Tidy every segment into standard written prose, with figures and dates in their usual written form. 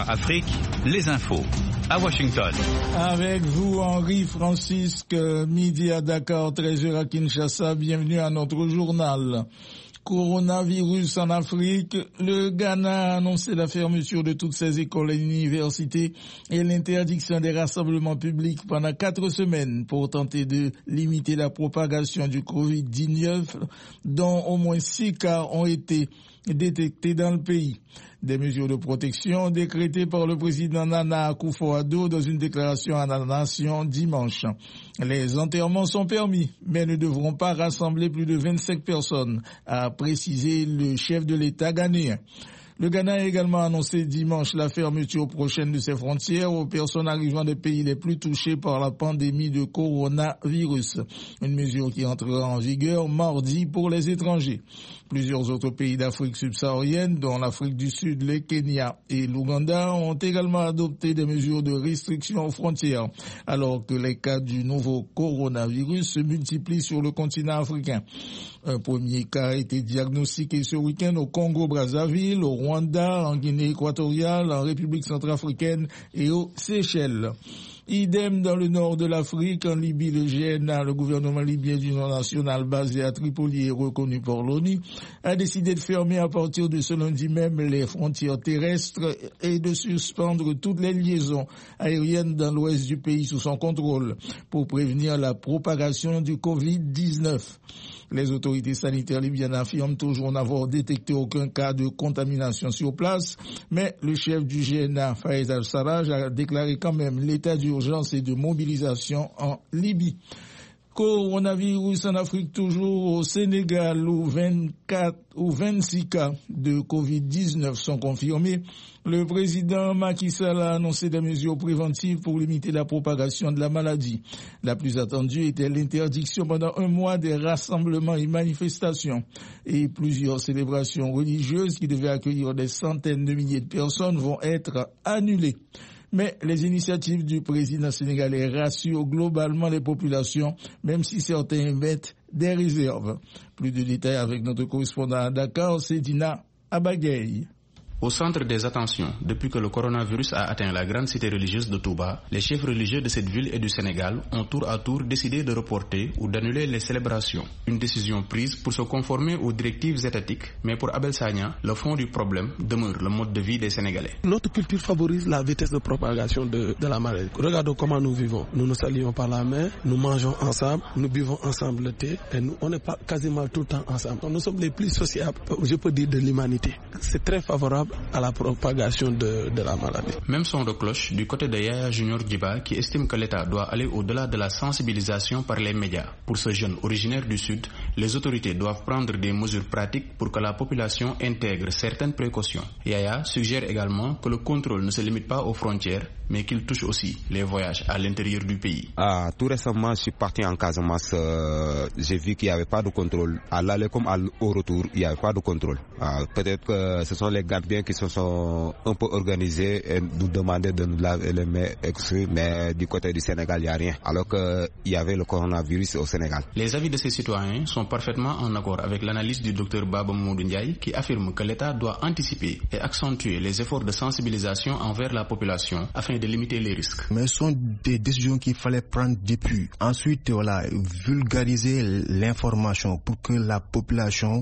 Afrique, les infos. À Washington. Avec vous, Henri-Francisque, midi à Dakar, 13h à Kinshasa. Bienvenue à notre journal. Coronavirus en Afrique, le Ghana a annoncé la fermeture de toutes ses écoles et universités et l'interdiction des rassemblements publics pendant 4 semaines pour tenter de limiter la propagation du Covid-19, dont au moins 6 cas ont été détectés dans le pays. Des mesures de protection décrétées par le président Nana Akufo-Addo dans une déclaration à la nation dimanche. Les enterrements sont permis, mais ne devront pas rassembler plus de 25 personnes, a précisé le chef de l'État ghanéen. Le Ghana a également annoncé dimanche la fermeture prochaine de ses frontières aux personnes arrivant des pays les plus touchés par la pandémie de coronavirus. Une mesure qui entrera en vigueur mardi pour les étrangers. Plusieurs autres pays d'Afrique subsaharienne, dont l'Afrique du Sud, le Kenya et l'Ouganda, ont également adopté des mesures de restriction aux frontières, alors que les cas du nouveau coronavirus se multiplient sur le continent africain. Un premier cas a été diagnostiqué ce week-end au Congo-Brazzaville, au Rwanda, en Guinée équatoriale, en République centrafricaine et aux Seychelles. Idem dans le nord de l'Afrique, en Libye, le GNA, le gouvernement libyen d'union nationale basé à Tripoli et reconnu par l'ONU, a décidé de fermer à partir de ce lundi même les frontières terrestres et de suspendre toutes les liaisons aériennes dans l'ouest du pays sous son contrôle pour prévenir la propagation du Covid-19. Les autorités sanitaires libyennes affirment toujours n'avoir détecté aucun cas de contamination sur place, mais le chef du GNA, Fayez al-Sarraj, a déclaré quand même l'état d'urgence et de mobilisation en Libye. Coronavirus en Afrique toujours, au Sénégal où 26 cas de Covid-19 sont confirmés. Le président Macky Sall a annoncé des mesures préventives pour limiter la propagation de la maladie. La plus attendue était l'interdiction pendant 1 mois des rassemblements et manifestations. Et plusieurs célébrations religieuses qui devaient accueillir des centaines de milliers de personnes vont être annulées. Mais les initiatives du président sénégalais rassurent globalement les populations, même si certains émettent des réserves. Plus de détails avec notre correspondant à Dakar, Sedina Abagaye. Au centre des attentions, depuis que le coronavirus a atteint la grande cité religieuse de Touba, les chefs religieux de cette ville et du Sénégal ont tour à tour décidé de reporter ou d'annuler les célébrations. Une décision prise pour se conformer aux directives étatiques, mais pour Abel Sagna, le fond du problème demeure le mode de vie des Sénégalais. Notre culture favorise la vitesse de propagation de la maladie. Regardons comment nous vivons. Nous nous saluons par la main, nous mangeons ensemble, nous buvons ensemble le thé, et on n'est pas quasiment tout le temps ensemble. Nous sommes les plus sociables, je peux dire, de l'humanité. C'est très favorable à la propagation de la maladie. Même son de cloche du côté de Yaya Junior Djiba qui estime que l'État doit aller au-delà de la sensibilisation par les médias. Pour ce jeune originaire du Sud, les autorités doivent prendre des mesures pratiques pour que la population intègre certaines précautions. Yaya suggère également que le contrôle ne se limite pas aux frontières, mais qu'il touche aussi les voyages à l'intérieur du pays. Tout récemment, je suis parti en Casamance. J'ai vu qu'il n'y avait pas de contrôle. À l'aller comme au retour, il n'y avait pas de contrôle. Peut-être que ce sont les Gambiens qui se sont un peu organisés et nous demandaient de nous laver les mains, mais du côté du Sénégal, il n'y a rien. Alors qu'il y avait le coronavirus au Sénégal. Les avis de ces citoyens sont parfaitement en accord avec l'analyse du Dr Baba Mamadou Ndiaye qui affirme que l'État doit anticiper et accentuer les efforts de sensibilisation envers la population afin de limiter les risques. Mais ce sont des décisions qu'il fallait prendre depuis. Ensuite, vulgariser l'information pour que la population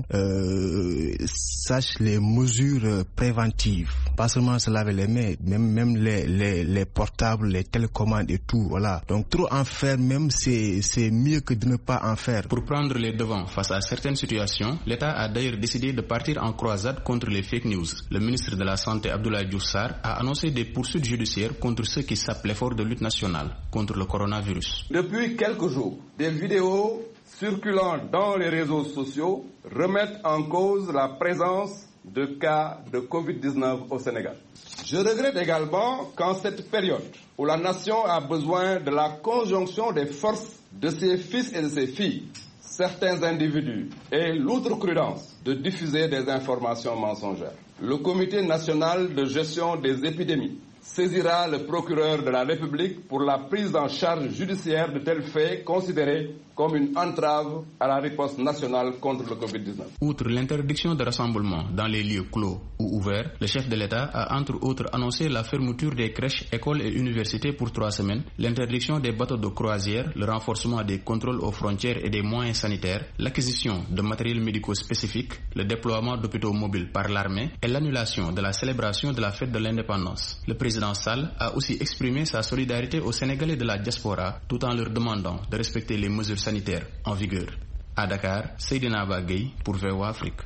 sache les mesures préventives. Pas seulement se laver les mains, même les portables, les télécommandes et tout. Donc trop en faire même, c'est mieux que de ne pas en faire. Pour prendre les devants face à certaines situations, l'État a d'ailleurs décidé de partir en croisade contre les fake news. Le ministre de la Santé, Abdoulaye Diouf Sarr, a annoncé des poursuites judiciaires contre ceux qui sapent l'effort de lutte nationale contre le coronavirus. Depuis quelques jours, des vidéos circulant dans les réseaux sociaux remettent en cause la présence de cas de Covid-19 au Sénégal. Je regrette également qu'en cette période où la nation a besoin de la conjonction des forces de ses fils et de ses filles, certains individus aient l'outrecuidance de diffuser des informations mensongères. Le Comité national de gestion des épidémies saisira le procureur de la République pour la prise en charge judiciaire de tels faits considérés comme une entrave à la riposte nationale contre le Covid-19. Outre l'interdiction de rassemblement dans les lieux clos ou ouverts, le chef de l'État a entre autres annoncé la fermeture des crèches, écoles et universités pour 3 semaines, l'interdiction des bateaux de croisière, le renforcement des contrôles aux frontières et des moyens sanitaires, l'acquisition de matériel médical spécifique, le déploiement d'hôpitaux mobiles par l'armée et l'annulation de la célébration de la fête de l'indépendance. Le président Sall a aussi exprimé sa solidarité aux Sénégalais de la diaspora tout en leur demandant de respecter les mesures sanitaires en vigueur. À Dakar, Seydina Bagay pour VOA Afrique.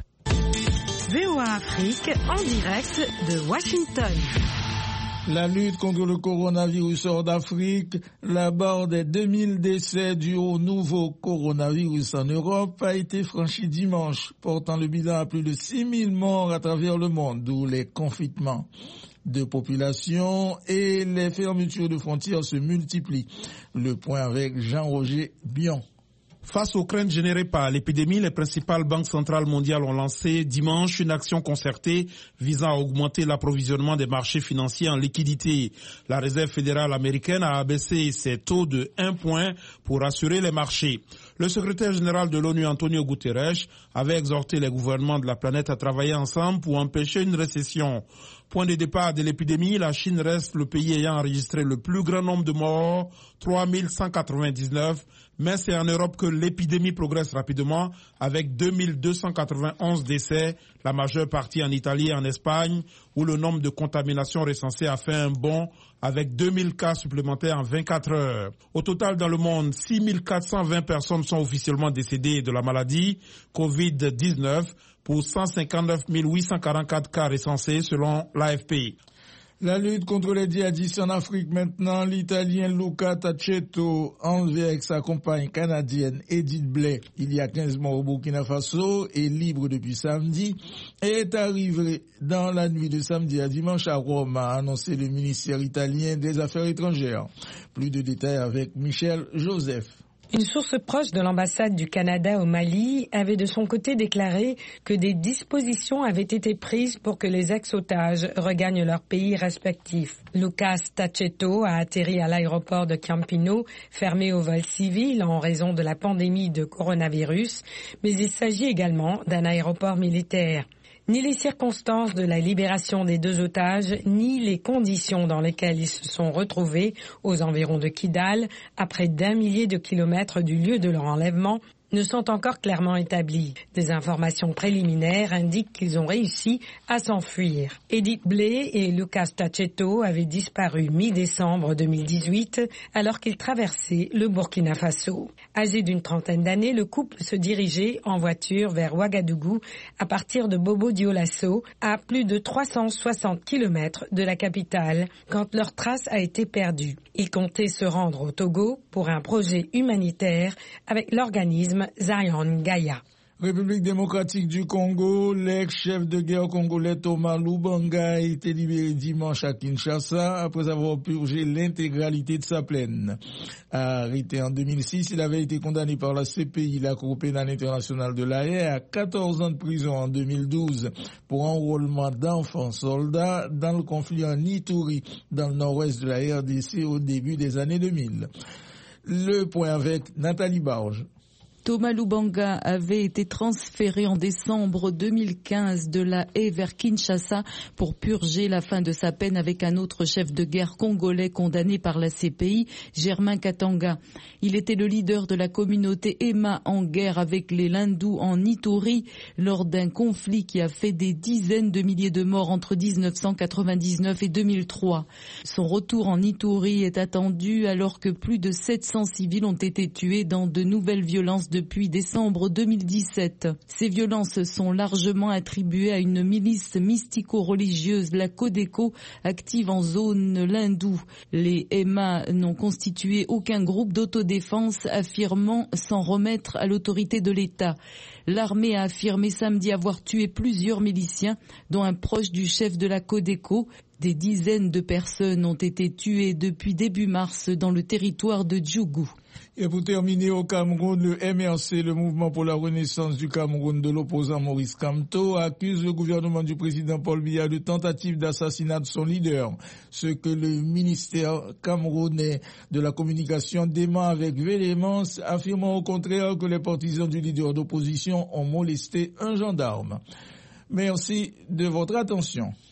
VOA Afrique en direct de Washington. La lutte contre le coronavirus hors d'Afrique, la barre des 2000 décès dus au nouveau coronavirus en Europe a été franchie dimanche, portant le bilan à plus de 6000 morts à travers le monde, d'où les confinements de population et les fermetures de frontières se multiplient. Le point avec Jean-Roger Bion. Face aux craintes générées par l'épidémie, les principales banques centrales mondiales ont lancé dimanche une action concertée visant à augmenter l'approvisionnement des marchés financiers en liquidité. La Réserve fédérale américaine a abaissé ses taux de 1 point pour assurer les marchés. Le secrétaire général de l'ONU, Antonio Guterres, avait exhorté les gouvernements de la planète à travailler ensemble pour empêcher une récession. Point de départ de l'épidémie, la Chine reste le pays ayant enregistré le plus grand nombre de morts, 3199, mais c'est en Europe que l'épidémie progresse rapidement avec 2291 décès, la majeure partie en Italie et en Espagne, où le nombre de contaminations recensées a fait un bond avec 2000 cas supplémentaires en 24 heures. Au total, dans le monde, 6420 personnes sont officiellement décédées de la maladie Covid-19 pour 159 844 cas recensés selon l'AFP. La lutte contre les djihadistes en Afrique maintenant, l'Italien Luca Tacchetto, enlevé avec sa compagne canadienne Edith Blay il y a 15 mois au Burkina Faso et libre depuis samedi, est arrivé dans la nuit de samedi à dimanche à Rome, a annoncé le ministère italien des Affaires étrangères. Plus de détails avec Michel Joseph. Une source proche de l'ambassade du Canada au Mali avait de son côté déclaré que des dispositions avaient été prises pour que les ex-otages regagnent leur pays respectif. Lucas Tacchetto a atterri à l'aéroport de Campino, fermé aux vols civils en raison de la pandémie de coronavirus, mais il s'agit également d'un aéroport militaire. Ni les circonstances de la libération des 2 otages, ni les conditions dans lesquelles ils se sont retrouvés aux environs de Kidal, à près d'1 millier de kilomètres du lieu de leur enlèvement, ne sont encore clairement établis. Des informations préliminaires indiquent qu'ils ont réussi à s'enfuir. Edith Blay et Lucas Tacchetto avaient disparu mi-décembre 2018 alors qu'ils traversaient le Burkina Faso. Âgé d'une trentaine d'années, le couple se dirigeait en voiture vers Ouagadougou à partir de Bobo-Dioulasso, à plus de 360 km de la capitale, quand leur trace a été perdue. Ils comptaient se rendre au Togo pour un projet humanitaire avec l'organisme Zion Gaïa. République démocratique du Congo, l'ex-chef de guerre congolais Thomas Lubanga a été libéré dimanche à Kinshasa après avoir purgé l'intégralité de sa peine. Arrêté en 2006, il avait été condamné par la CPI, la Cour pénale internationale de La Haye, à 14 ans de prison en 2012 pour enrôlement d'enfants soldats dans le conflit en Ituri, dans le nord-ouest de la RDC au début des années 2000. Le point avec Nathalie Barge. Thomas Lubanga avait été transféré en décembre 2015 de La Haye vers Kinshasa pour purger la fin de sa peine avec un autre chef de guerre congolais condamné par la CPI, Germain Katanga. Il était le leader de la communauté Emma en guerre avec les Lindous en Ituri lors d'un conflit qui a fait des dizaines de milliers de morts entre 1999 et 2003. Son retour en Ituri est attendu alors que plus de 700 civils ont été tués dans de nouvelles violences depuis décembre 2017. Ces violences sont largement attribuées à une milice mystico-religieuse, la Codeco, active en zone Lindou. Les Emma n'ont constitué aucun groupe d'autodéfense, affirmant s'en remettre à l'autorité de l'État. L'armée a affirmé samedi avoir tué plusieurs miliciens, dont un proche du chef de la Codeco. Des dizaines de personnes ont été tuées depuis début mars dans le territoire de Djougou. Et pour terminer, au Cameroun, le MRC, le Mouvement pour la Renaissance du Cameroun de l'opposant Maurice Kamto, accuse le gouvernement du président Paul Biya de tentative d'assassinat de son leader, ce que le ministère camerounais de la communication dément avec véhémence, affirmant au contraire que les partisans du leader d'opposition ont molesté un gendarme. Merci de votre attention.